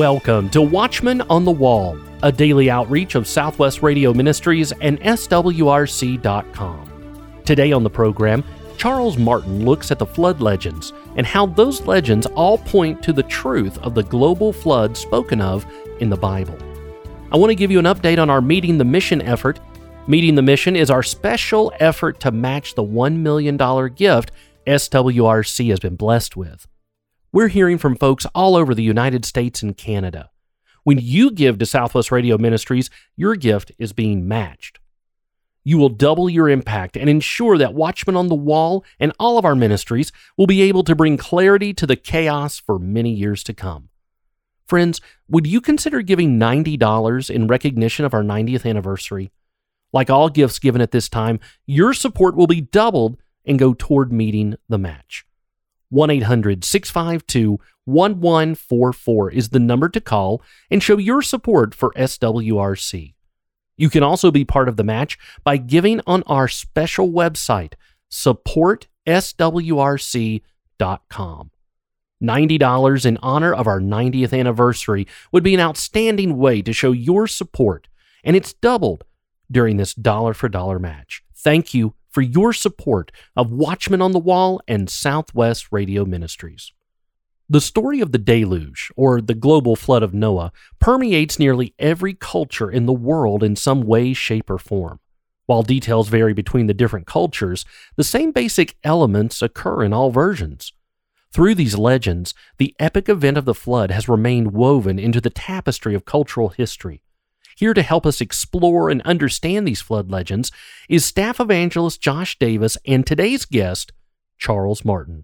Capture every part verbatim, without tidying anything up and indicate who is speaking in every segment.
Speaker 1: Welcome to Watchmen on the Wall, a daily outreach of Southwest Radio Ministries and S W R C dot com. Today on the program, Charles Martin looks at the flood legends and how those legends all point to the truth of the global flood spoken of in the Bible. I want to give you an update on our Meeting the Mission effort. Meeting the Mission is our special effort to match the one million dollars gift S W R C has been blessed with. We're hearing from folks all over the United States and Canada. When you give to Southwest Radio Ministries, your gift is being matched. You will double your impact and ensure that Watchmen on the Wall and all of our ministries will be able to bring clarity to the chaos for many years to come. Friends, would you consider giving ninety dollars in recognition of our ninetieth anniversary? Like all gifts given at this time, your support will be doubled and go toward meeting the match. one eight hundred six five two one one four four is the number to call and show your support for S W R C. You can also be part of the match by giving on our special website, support S W R C dot com. ninety dollars in honor of our ninetieth anniversary would be an outstanding way to show your support, and it's doubled during this dollar-for-dollar match. Thank you for your support of Watchmen on the Wall and Southwest Radio Ministries. The story of the deluge, or the global flood of Noah, permeates nearly every culture in the world in some way, shape, or form. While details vary between the different cultures, the same basic elements occur in all versions. Through these legends, the epic event of the flood has remained woven into the tapestry of cultural history. Here to help us explore and understand these flood legends is staff evangelist Josh Davis and today's guest, Charles Martin.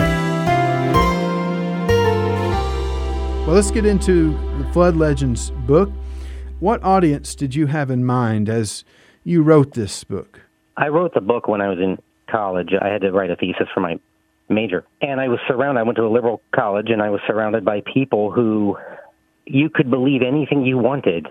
Speaker 2: Well, let's get into the Flood Legends book. What audience did you have in mind as you wrote this book?
Speaker 3: I wrote the book when I was in college. I had to write a thesis for my major. And I was surrounded, I went to a liberal college, and I was surrounded by people who you could believe anything you wanted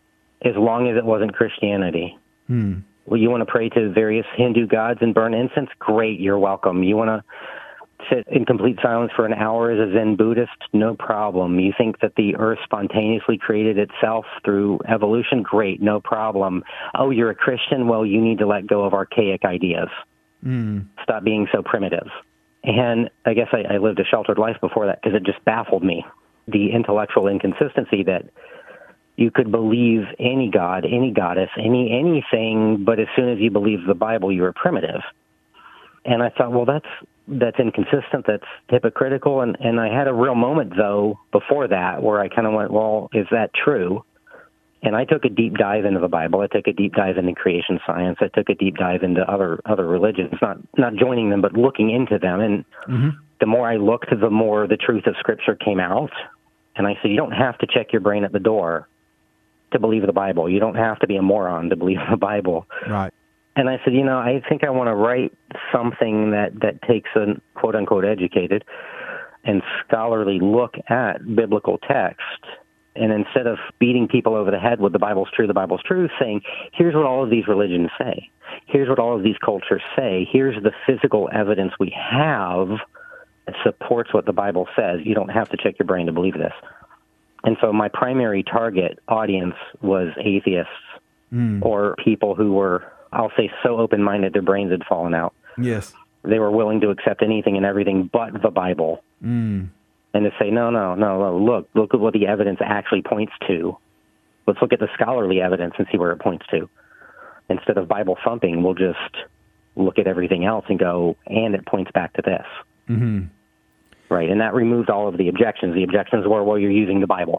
Speaker 3: as long as it wasn't Christianity. Hmm. Well, you want to pray to various Hindu gods and burn incense? Great, you're welcome. You want to sit in complete silence for an hour as a Zen Buddhist? No problem. You think that the earth spontaneously created itself through evolution? Great, no problem. Oh, you're a Christian? Well, you need to let go of archaic ideas. Hmm. Stop being so primitive. And I guess I, I lived a sheltered life before that because it just baffled me. The intellectual inconsistency that you could believe any god, any goddess, any anything, but as soon as you believe the Bible, you were primitive. And I thought, well, that's that's inconsistent, that's hypocritical. And, and I had a real moment, though, before that, where I kind of went, well, is that true? And I took a deep dive into the Bible. I took a deep dive into creation science. I took a deep dive into other other religions, not not joining them, but looking into them. And mm-hmm. the more I looked, the more the truth of Scripture came out. And I said, you don't have to check your brain at the door to believe the Bible. You don't have to be a moron to believe the Bible.
Speaker 2: Right.
Speaker 3: And I said, you know, I think I want to write something that, that takes a quote-unquote educated and scholarly look at biblical text. And instead of beating people over the head with the Bible's true, the Bible's true, saying, here's what all of these religions say. Here's what all of these cultures say. Here's the physical evidence we have that supports what the Bible says. You don't have to check your brain to believe this. And so my primary target audience was atheists mm. or people who were, I'll say, so open-minded their brains had fallen out.
Speaker 2: Yes.
Speaker 3: They were willing to accept anything and everything but the Bible. Mm. And to say, no, no, no, no, look, look at what the evidence actually points to. Let's look at the scholarly evidence and see where it points to. Instead of Bible thumping, we'll just look at everything else and go, and it points back to this. Mm-hmm. Right, and that removed all of the objections. The objections were, well, you're using the Bible.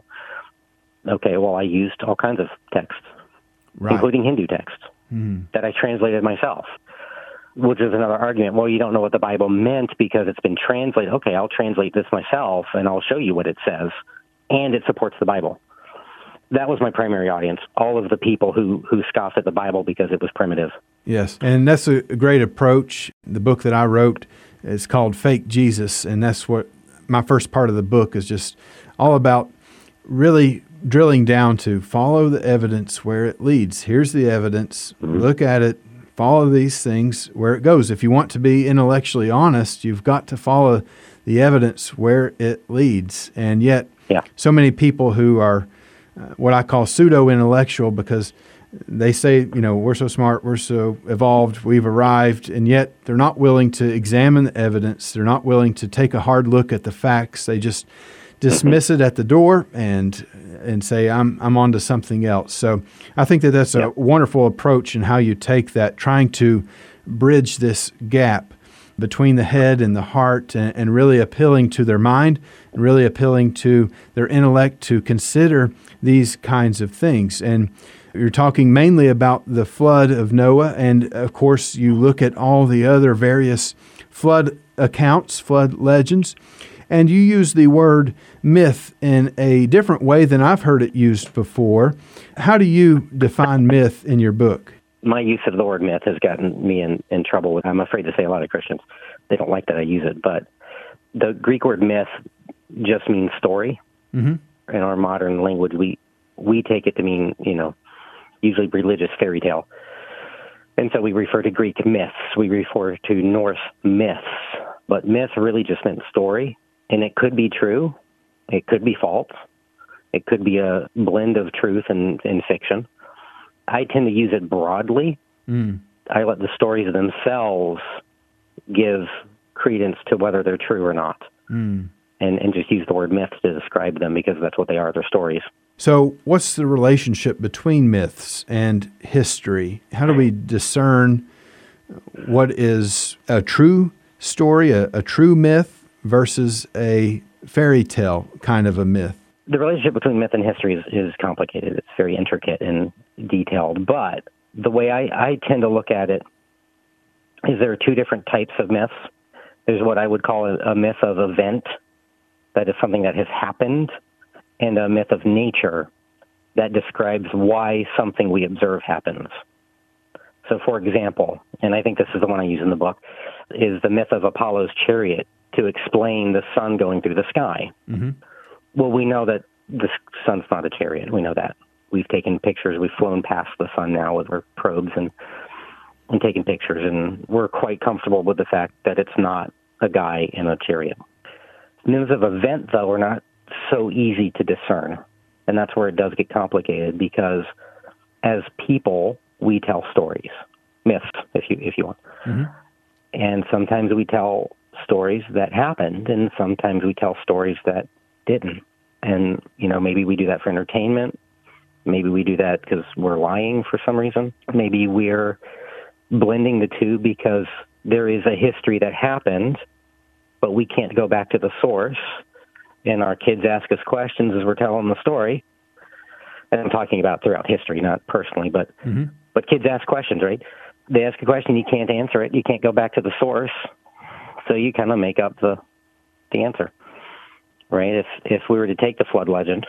Speaker 3: Okay, well, I used all kinds of texts, right. including Hindu texts, mm. that I translated myself, which is another argument. Well, you don't know what the Bible meant because it's been translated. Okay, I'll translate this myself, and I'll show you what it says, and it supports the Bible. That was my primary audience, all of the people who, who scoffed at the Bible because it was primitive.
Speaker 2: Yes, and that's a great approach. The book that I wrote is called Fake Jesus, and that's what my first part of the book is just all about, really drilling down to follow the evidence where it leads. Here's the evidence. Mm-hmm. Look at it. Follow these things where it goes. If you want to be intellectually honest, you've got to follow the evidence where it leads. And yet,
Speaker 3: Yeah.
Speaker 2: So many people who are uh, what I call pseudo-intellectual because they say, you know, we're so smart, we're so evolved, we've arrived, and yet they're not willing to examine the evidence. They're not willing to take a hard look at the facts. They just dismiss it at the door and and say, I'm I'm on to something else. So I think that that's
Speaker 3: Yeah.
Speaker 2: a wonderful approach in how you take that, trying to bridge this gap between the head and the heart, and, and really appealing to their mind and really appealing to their intellect to consider these kinds of things. And you're talking mainly about the flood of Noah, and of course you look at all the other various flood accounts, flood legends, and you use the word myth in a different way than I've heard it used before. How do you define myth in your book?
Speaker 3: My use of the word myth has gotten me in, in trouble with, I'm afraid to say a lot of Christians, they don't like that I use it, but the Greek word myth just means story.
Speaker 2: Mm-hmm.
Speaker 3: In our modern language, we, we take it to mean, you know, usually religious fairy tale. And so we refer to Greek myths. We refer to Norse myths. But myth really just meant story. And it could be true. It could be false. It could be a blend of truth and, and fiction. I tend to use it broadly.
Speaker 2: Mm.
Speaker 3: I let the stories themselves give credence to whether they're true or not.
Speaker 2: Mm.
Speaker 3: And, and just use the word myths to describe them because that's what they are, they're stories.
Speaker 2: So what's the relationship between myths and history? How do we discern what is a true story, a, a true myth, versus a fairy tale kind of a myth?
Speaker 3: The relationship between myth and history is, is complicated. It's very intricate and detailed. But the way I, I tend to look at it is there are two different types of myths. There's what I would call a, a myth of event, that is something that has happened, and a myth of nature that describes why something we observe happens. So, for example, and I think this is the one I use in the book, is the myth of Apollo's chariot to explain the sun going through the sky.
Speaker 2: Mm-hmm.
Speaker 3: Well, we know that the sun's not a chariot. We know that. We've taken pictures. We've flown past the sun now with our probes and, and taken pictures, and we're quite comfortable with the fact that it's not a guy in a chariot. Myths of event, though, are not so easy to discern, and that's where it does get complicated, because as people, we tell stories, myths, if you if you want.
Speaker 2: Mm-hmm.
Speaker 3: And sometimes we tell stories that happened, and sometimes we tell stories that didn't. And, you know, maybe we do that for entertainment. Maybe we do that because we're lying for some reason. Maybe we're blending the two because there is a history that happened, but we can't go back to the source. And our kids ask us questions as we're telling the story. And I'm talking about throughout history, not personally, but
Speaker 2: Mm-hmm.
Speaker 3: but kids ask questions, right? They ask a question, you can't answer it. You can't go back to the source. So you kind of make up the the answer, right? If if we were to take the flood legend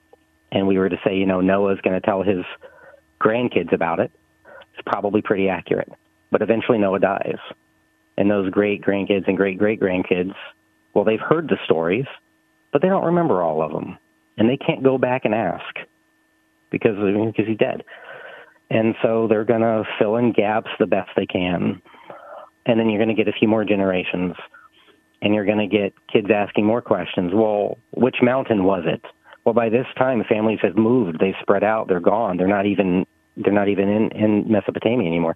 Speaker 3: and we were to say, you know, Noah's going to tell his grandkids about it, it's probably pretty accurate. But eventually Noah dies. And those great-grandkids and great-great-grandkids, well, they've heard the stories, but they don't remember all of them. And they can't go back and ask because, because he's dead. And so they're going to fill in gaps the best they can. And then you're going to get a few more generations, and you're going to get kids asking more questions. Well, which mountain was it? Well, by this time, families have moved. They've spread out. They're gone. They're not even they're not even in, in Mesopotamia anymore.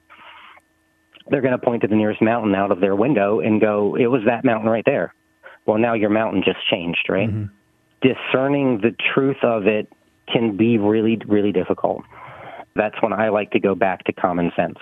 Speaker 3: They're going to point to the nearest mountain out of their window and go, it was that mountain right there. Well, now your mountain just changed, right?
Speaker 2: Mm-hmm.
Speaker 3: Discerning the truth of it can be really, really difficult. That's when I like to go back to common sense.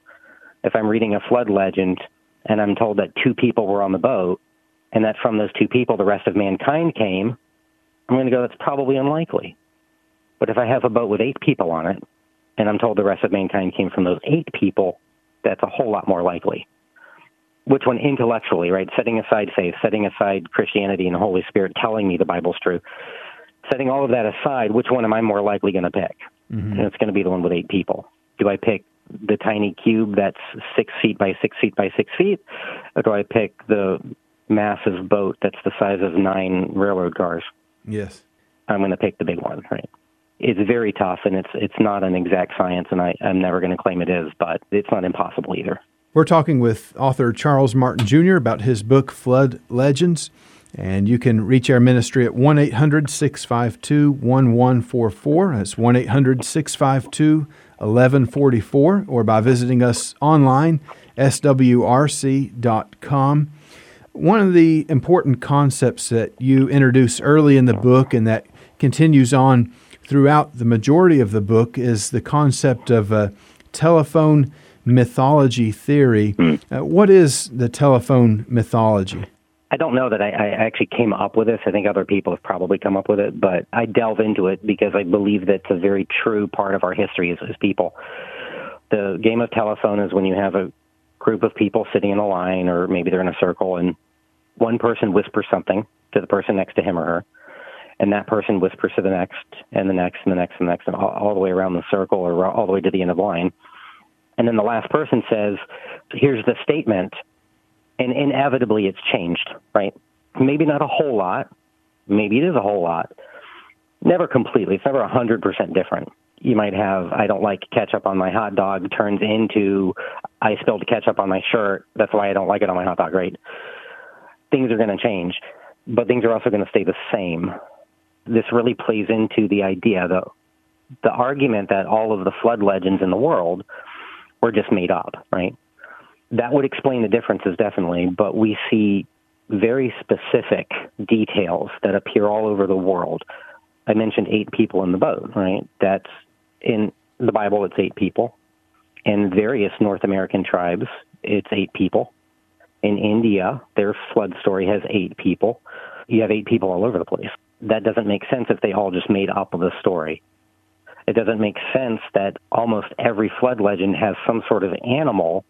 Speaker 3: If I'm reading a flood legend and I'm told that two people were on the boat and that from those two people the rest of mankind came, I'm going to go, that's probably unlikely. But if I have a boat with eight people on it and I'm told the rest of mankind came from those eight people, that's a whole lot more likely. Which one intellectually, right? Setting aside faith, setting aside Christianity and the Holy Spirit telling me the Bible's true. Setting all of that aside, which one am I more likely going to pick? Mm-hmm. And it's going to be the one with eight people. Do I pick the tiny cube that's six feet by six feet by six feet? Or do I pick the massive boat that's the size of nine railroad cars?
Speaker 2: Yes.
Speaker 3: I'm going to pick the big one, right? It's very tough, and it's it's not an exact science, and I, I'm never going to claim it is, but it's not impossible either.
Speaker 2: We're talking with author Charles Martin Junior about his book, Flood Legends. And you can reach our ministry at one eight hundred six five two one one four four. That's one eight hundred six five two one one four four, or by visiting us online, S W R C dot com. One of the important concepts that you introduce early in the book and that continues on throughout the majority of the book is the concept of a telephone mythology theory. Mm. Uh, what is the telephone mythology?
Speaker 3: I don't know that I, I actually came up with this. I think other people have probably come up with it, but I delve into it because I believe that it's a very true part of our history as, as people. The game of telephone is when you have a group of people sitting in a line, or maybe they're in a circle, and one person whispers something to the person next to him or her, and that person whispers to the next, and the next, and the next, and the next, and all, all the way around the circle, or all the way to the end of the line. And then the last person says, here's the statement, and inevitably it's changed, right? Maybe not a whole lot. Maybe it is a whole lot. Never completely. It's never one hundred percent different. You might have, I don't like ketchup on my hot dog, turns into, I spilled ketchup on my shirt. That's why I don't like it on my hot dog, right? Things are going to change, but things are also going to stay the same. This really plays into the idea, the, the argument that all of the flood legends in the world were just made up, right? That would explain the differences, definitely, but we see very specific details that appear all over the world. I mentioned eight people in the boat, right? That's in the Bible, it's eight people. In various North American tribes, it's eight people. In India, their flood story has eight people. You have eight people all over the place. That doesn't make sense if they all just made up the story. It doesn't make sense that almost every flood legend has some sort of animal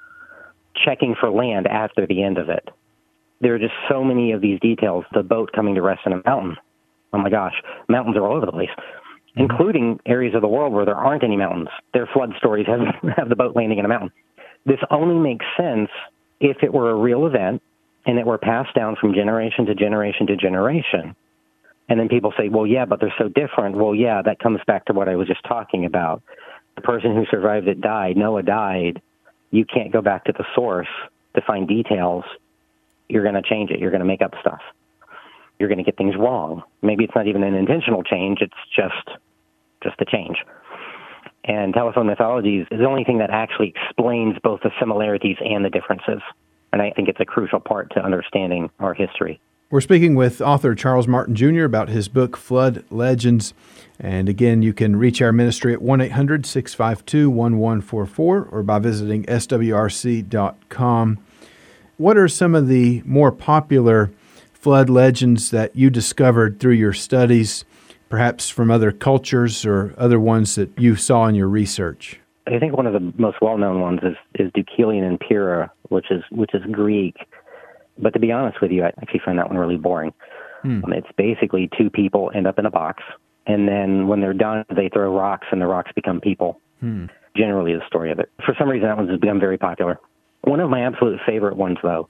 Speaker 3: checking for land after the end of it. There are just so many of these details. The boat coming to rest in a mountain. Oh my gosh, mountains are all over the place, mm-hmm. including areas of the world where there aren't any mountains. Their flood stories have, have the boat landing in a mountain. This only makes sense if it were a real event and it were passed down from generation to generation to generation. And then people say, well, yeah, but they're so different. Well, yeah, that comes back to what I was just talking about. The person who survived it died. Noah died. You can't go back to the source to find details. You're going to change it. You're going to make up stuff. You're going to get things wrong. Maybe it's not even an intentional change. It's just just a change. And telephone mythology is the only thing that actually explains both the similarities and the differences. And I think it's a crucial part to understanding our history.
Speaker 2: We're speaking with author Charles Martin Junior about his book, Flood Legends. And again, you can reach our ministry at one eight hundred six five two one one four four or by visiting S W R C dot com. What are some of the more popular flood legends that you discovered through your studies, perhaps from other cultures or other ones that you saw in your research?
Speaker 3: I think one of the most well-known ones is, is Deucalion and Pyrrha, which is which is Greek. But to be honest with you, I actually find that one really boring. Hmm. Um, it's basically two people end up in a box, and then when they're done, they throw rocks, and the rocks become people. Hmm. Generally, the story of it. For some reason, that one's become very popular. One of my absolute favorite ones, though,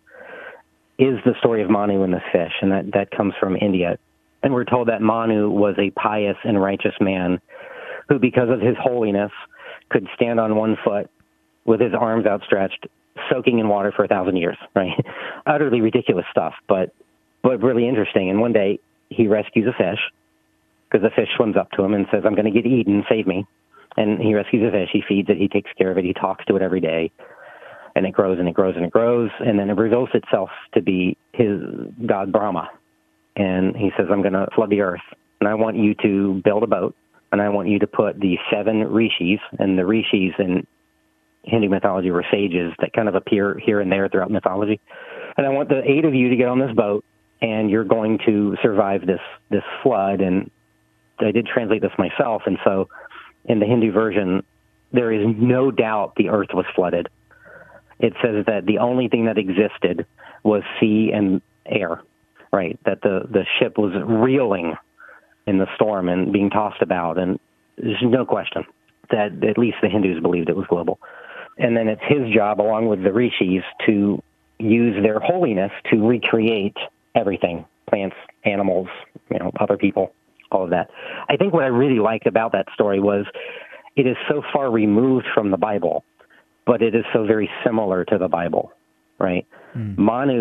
Speaker 3: is the story of Manu and the fish, and that, that comes from India. And we're told that Manu was a pious and righteous man who, because of his holiness, could stand on one foot with his arms outstretched, soaking in water for a thousand years, right? Utterly ridiculous stuff, but but really interesting. And one day he rescues a fish because the fish swims up to him and says, I'm going to get eaten, save me. And he rescues a fish, he feeds it, he takes care of it, he talks to it every day. And it grows and it grows and it grows, and then it reveals itself to be his god Brahma. And he says, I'm going to flood the earth, and I want you to build a boat, and I want you to put the seven rishis, and the rishis in Hindu mythology were sages that kind of appear here and there throughout mythology. And I want the eight of you to get on this boat, and you're going to survive this, this flood. And I did translate this myself, and so in the Hindu version, there is no doubt the earth was flooded. It says that the only thing that existed was sea and air, right? That the, the ship was reeling in the storm and being tossed about, and there's no question that at least the Hindus believed it was global. And then it's his job, along with the rishis, to use their holiness to recreate everything, plants, animals, you know, other people, all of that. I think what I really liked about that story was it is so far removed from the Bible, but it is so very similar to the Bible, right? Mm. Manu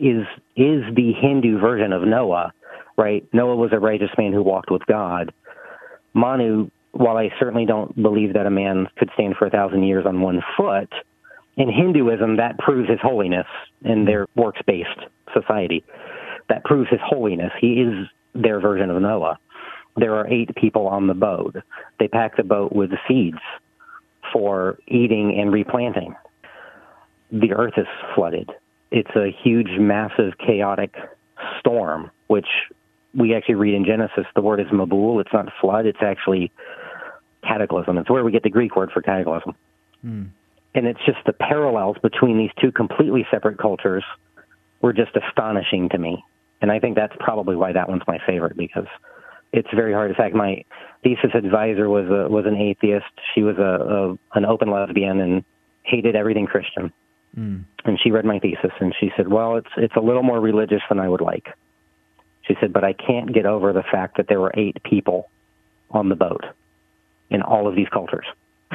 Speaker 3: is is the Hindu version of Noah, right? Noah was a righteous man who walked with God. Manu, while I certainly don't believe that a man could stand for a thousand years on one foot, in Hinduism, that proves his holiness in their works-based society. That proves his holiness. He is their version of Noah. There are eight people on the boat. They pack the boat with seeds for eating and replanting. The earth is flooded. It's a huge, massive, chaotic storm, which we actually read in Genesis. The word is Mabul. It's not flood. It's actually cataclysm. It's where we get the Greek word for cataclysm. Mm. And it's just the parallels between these two completely separate cultures were just astonishing to me. And I think that's probably why that one's my favorite, because it's very hard. In fact, my thesis advisor was a, was an atheist. She was a, a an open lesbian and hated everything Christian. Mm. And she read my thesis, and she said, well, it's it's a little more religious than I would like. She said, but I can't get over the fact that there were eight people on the boat in all of these cultures.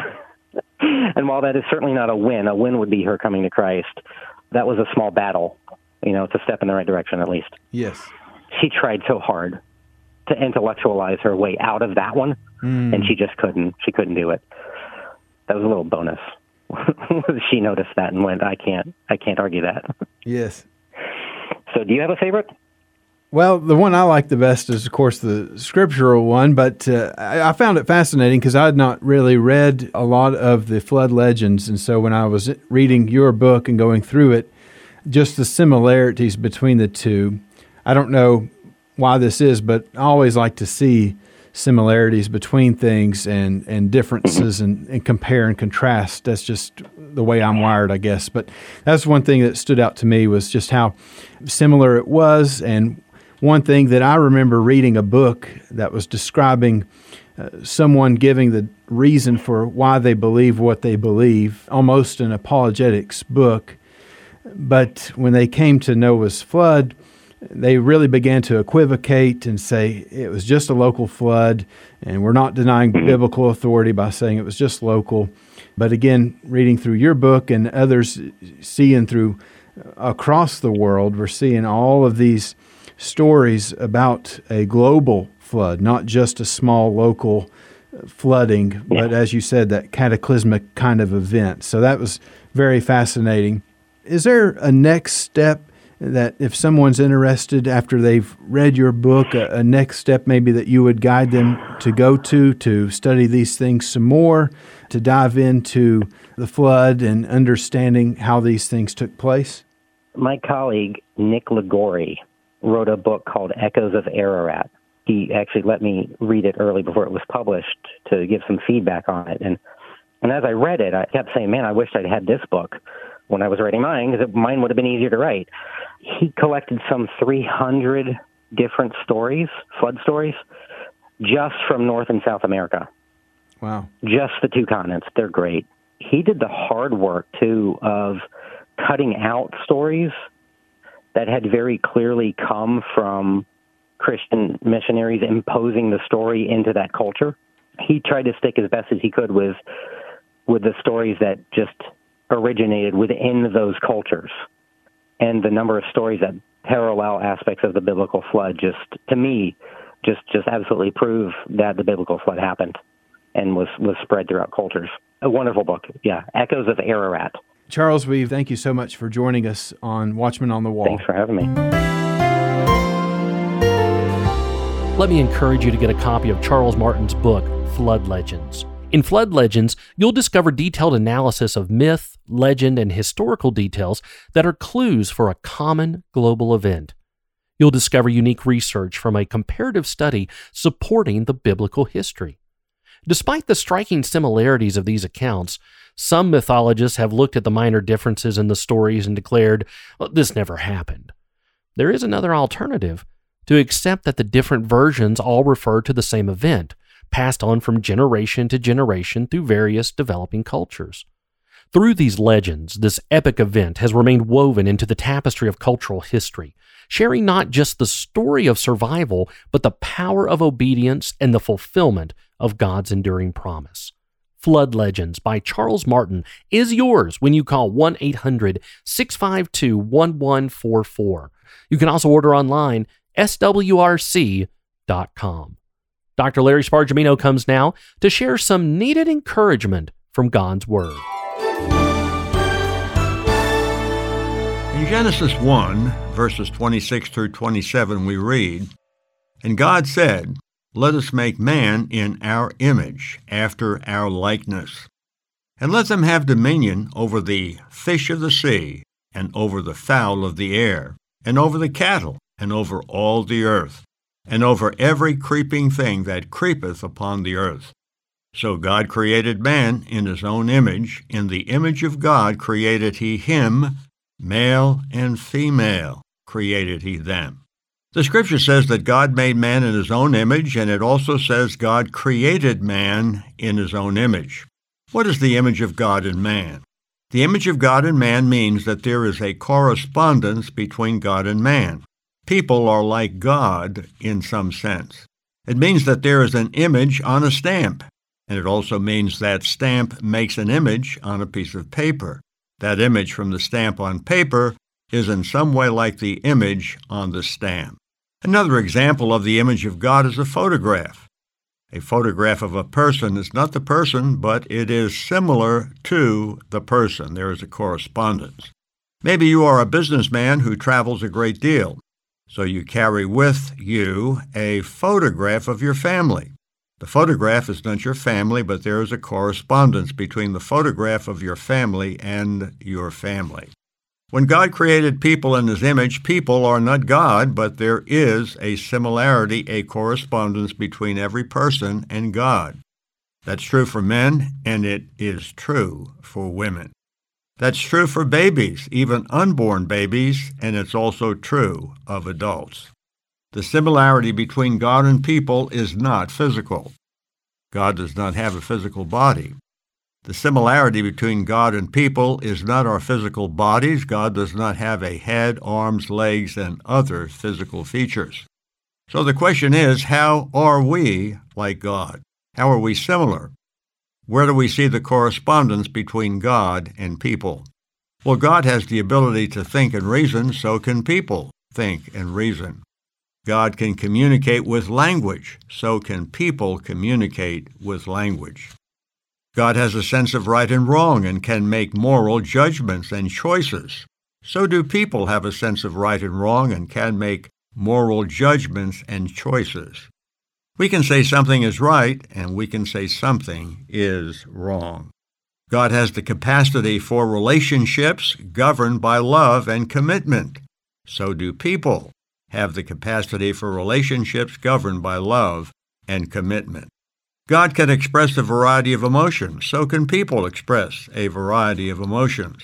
Speaker 3: And while that is certainly not a win, a win would be her coming to Christ, that was a small battle. You know, it's a step in the right direction, at least.
Speaker 2: Yes.
Speaker 3: She tried so hard to intellectualize her way out of that one, mm. and she just couldn't. She couldn't do it. That was a little bonus. She noticed that and went, I can't, I can't argue that.
Speaker 2: Yes.
Speaker 3: So do you have a favorite?
Speaker 2: Well, the one I like the best is, of course, the scriptural one, but uh, I, I found it fascinating because I had not really read a lot of the flood legends, and so when I was reading your book and going through it, just the similarities between the two, I don't know why this is, but I always like to see similarities between things and, and differences and, and compare and contrast. That's just the way I'm wired, I guess. But that's one thing that stood out to me was just how similar it was. And one thing that I remember reading a book that was describing uh, someone giving the reason for why they believe what they believe, almost an apologetics book. But when they came to Noah's flood, they really began to equivocate and say it was just a local flood, and we're not denying biblical authority by saying it was just local. But again, reading through your book and others seeing through across the world, we're seeing all of these stories about a global flood, not just a small local flooding, but as you said, that cataclysmic kind of event. So that was very fascinating. Is there a next step that if someone's interested after they've read your book, a, a next step maybe that you would guide them to go to, to study these things some more, to dive into the flood and understanding how these things took place?
Speaker 3: My colleague, Nick Ligori, wrote a book called Echoes of Ararat. He actually let me read it early before it was published to give some feedback on it. And and as I read it, I kept saying, man, I wish I'd had this book when I was writing mine, because mine would have been easier to write. He collected some three hundred different stories, flood stories, just from North and South America.
Speaker 2: Wow.
Speaker 3: Just the two continents. They're great. He did the hard work, too, of cutting out stories that had very clearly come from Christian missionaries imposing the story into that culture. He tried to stick as best as he could with with the stories that just originated within those cultures. And the number of stories that parallel aspects of the biblical flood just, to me, just just absolutely prove that the biblical flood happened and was, was spread throughout cultures. A wonderful book, yeah. Echoes of Ararat.
Speaker 2: Charles, we thank you so much for joining us on Watchmen on the Wall.
Speaker 3: Thanks for having me.
Speaker 1: Let me encourage you to get a copy of Charles Martin's book, Flood Legends. In Flood Legends, you'll discover detailed analysis of myth, legend, and historical details that are clues for a common global event. You'll discover unique research from a comparative study supporting the biblical history. Despite the striking similarities of these accounts, some mythologists have looked at the minor differences in the stories and declared, well, this never happened. There is another alternative, to accept that the different versions all refer to the same event, passed on from generation to generation through various developing cultures. Through these legends, this epic event has remained woven into the tapestry of cultural history, sharing not just the story of survival, but the power of obedience and the fulfillment of God's enduring promise. Flood Legends by Charles Martin is yours when you call one eight hundred six five two one one four four. You can also order online, S W R C dot com. Doctor Larry Spargimino comes now to share some needed encouragement from God's Word.
Speaker 4: In Genesis one, verses twenty-six through twenty-seven, we read, "And God said, Let us make man in our image, after our likeness. And let them have dominion over the fish of the sea, and over the fowl of the air, and over the cattle, and over all the earth, and over every creeping thing that creepeth upon the earth. So God created man in his own image. In the image of God created he him, male and female created he them." The Scripture says that God made man in his own image, and it also says God created man in his own image. What is the image of God in man? The image of God in man means that there is a correspondence between God and man. People are like God in some sense. It means that there is an image on a stamp, and it also means that stamp makes an image on a piece of paper. That image from the stamp on paper is in some way like the image on the stamp. Another example of the image of God is a photograph. A photograph of a person is not the person, but it is similar to the person. There is a correspondence. Maybe you are a businessman who travels a great deal, so you carry with you a photograph of your family. The photograph is not your family, but there is a correspondence between the photograph of your family and your family. When God created people in his image, people are not God, but there is a similarity, a correspondence between every person and God. That's true for men, and it is true for women. That's true for babies, even unborn babies, and it's also true of adults. The similarity between God and people is not physical. God does not have a physical body. The similarity between God and people is not our physical bodies. God does not have a head, arms, legs, and other physical features. So the question is, how are we like God? How are we similar? Where do we see the correspondence between God and people? Well, God has the ability to think and reason, so can people think and reason. God can communicate with language, so can people communicate with language. God has a sense of right and wrong and can make moral judgments and choices. So do people have a sense of right and wrong and can make moral judgments and choices. We can say something is right and we can say something is wrong. God has the capacity for relationships governed by love and commitment. So do people have the capacity for relationships governed by love and commitment. God can express a variety of emotions, so can people express a variety of emotions.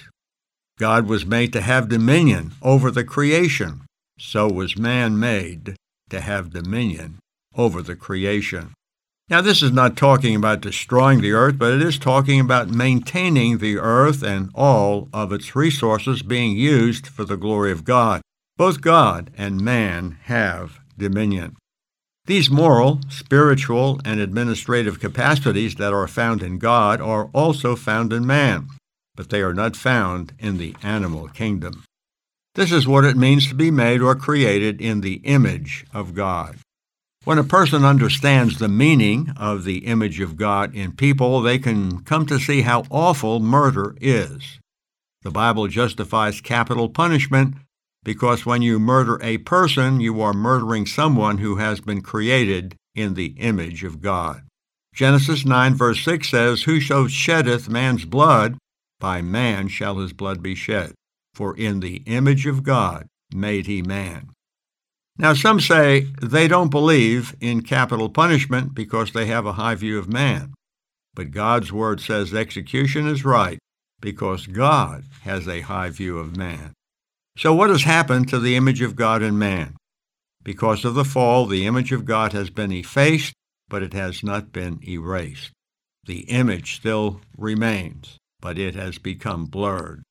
Speaker 4: God was made to have dominion over the creation, so was man made to have dominion over the creation. Now, this is not talking about destroying the earth, but it is talking about maintaining the earth and all of its resources being used for the glory of God. Both God and man have dominion. These moral, spiritual, and administrative capacities that are found in God are also found in man, but they are not found in the animal kingdom. This is what it means to be made or created in the image of God. When a person understands the meaning of the image of God in people, they can come to see how awful murder is. The Bible justifies capital punishment because when you murder a person, you are murdering someone who has been created in the image of God. Genesis nine verse six says, "Whoso sheddeth man's blood, by man shall his blood be shed. For in the image of God made he man." Now some say they don't believe in capital punishment because they have a high view of man. But God's word says execution is right because God has a high view of man. So what has happened to the image of God in man? Because of the fall, the image of God has been effaced, but it has not been erased. The image still remains, but it has become blurred.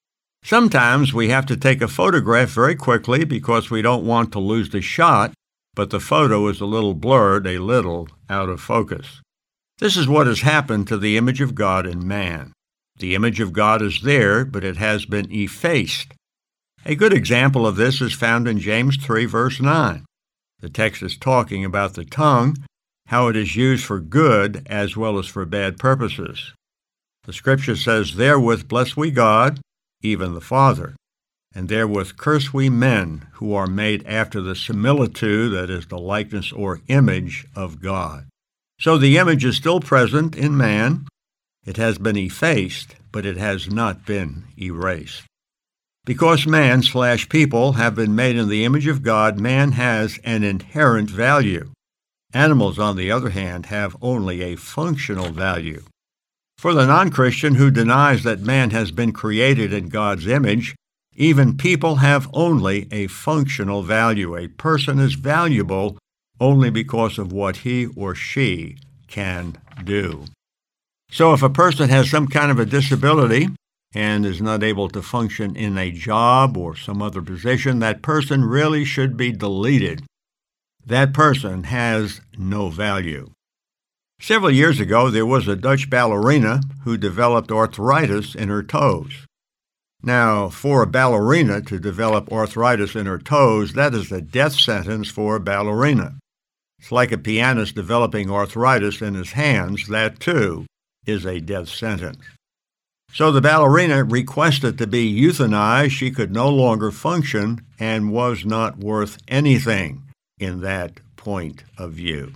Speaker 4: Sometimes we have to take a photograph very quickly because we don't want to lose the shot, but the photo is a little blurred, a little out of focus. This is what has happened to the image of God in man. The image of God is there, but it has been effaced. A good example of this is found in James three, verse nine. The text is talking about the tongue, how it is used for good as well as for bad purposes. The Scripture says, "Therewith bless we God, even the Father, and therewith curse we men who are made after the similitude," that is, the likeness or image of God. So the image is still present in man. It has been effaced, but it has not been erased. Because man slash people have been made in the image of God, man has an inherent value. Animals, on the other hand, have only a functional value. For the non-Christian who denies that man has been created in God's image, even people have only a functional value. A person is valuable only because of what he or she can do. So if a person has some kind of a disability and is not able to function in a job or some other position, that person really should be deleted. That person has no value. Several years ago, there was a Dutch ballerina who developed arthritis in her toes. Now, for a ballerina to develop arthritis in her toes, that is a death sentence for a ballerina. It's like a pianist developing arthritis in his hands. That, too, is a death sentence. So the ballerina requested to be euthanized. She could no longer function and was not worth anything in that point of view.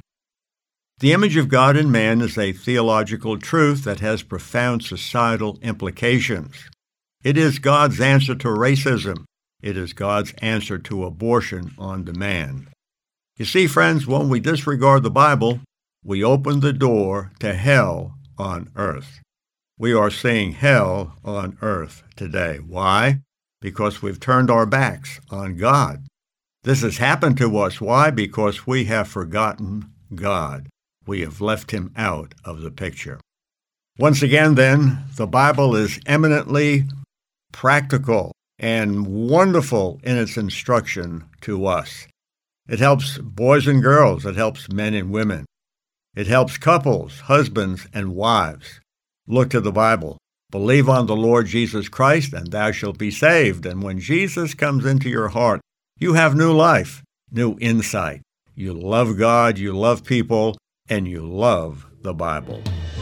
Speaker 4: The image of God in man is a theological truth that has profound societal implications. It is God's answer to racism. It is God's answer to abortion on demand. You see, friends, when we disregard the Bible, we open the door to hell on earth. We are seeing hell on earth today. Why? Because we've turned our backs on God. This has happened to us. Why? Because we have forgotten God. We have left him out of the picture. Once again, then, the Bible is eminently practical and wonderful in its instruction to us. It helps boys and girls. It helps men and women. It helps couples, husbands and wives. Look to the Bible. Believe on the Lord Jesus Christ, and thou shalt be saved. And when Jesus comes into your heart, you have new life, new insight. You love God, you love people, and you love the Bible.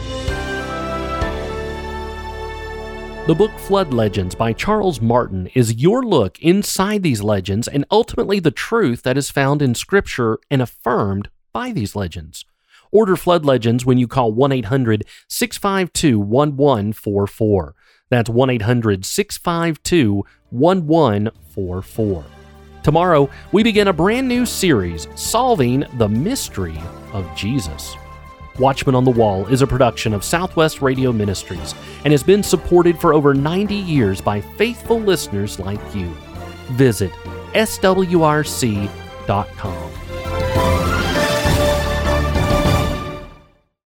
Speaker 1: The book Flood Legends by Charles Martin is your look inside these legends and ultimately the truth that is found in Scripture and affirmed by these legends. Order Flood Legends when you call one eight hundred, six five two, one one four four. That's one eight hundred, six five two, one one four four. Tomorrow, we begin a brand new series, Solving the Mystery of Jesus. Watchman on the Wall is a production of Southwest Radio Ministries and has been supported for over ninety years by faithful listeners like you. Visit S W R C dot com.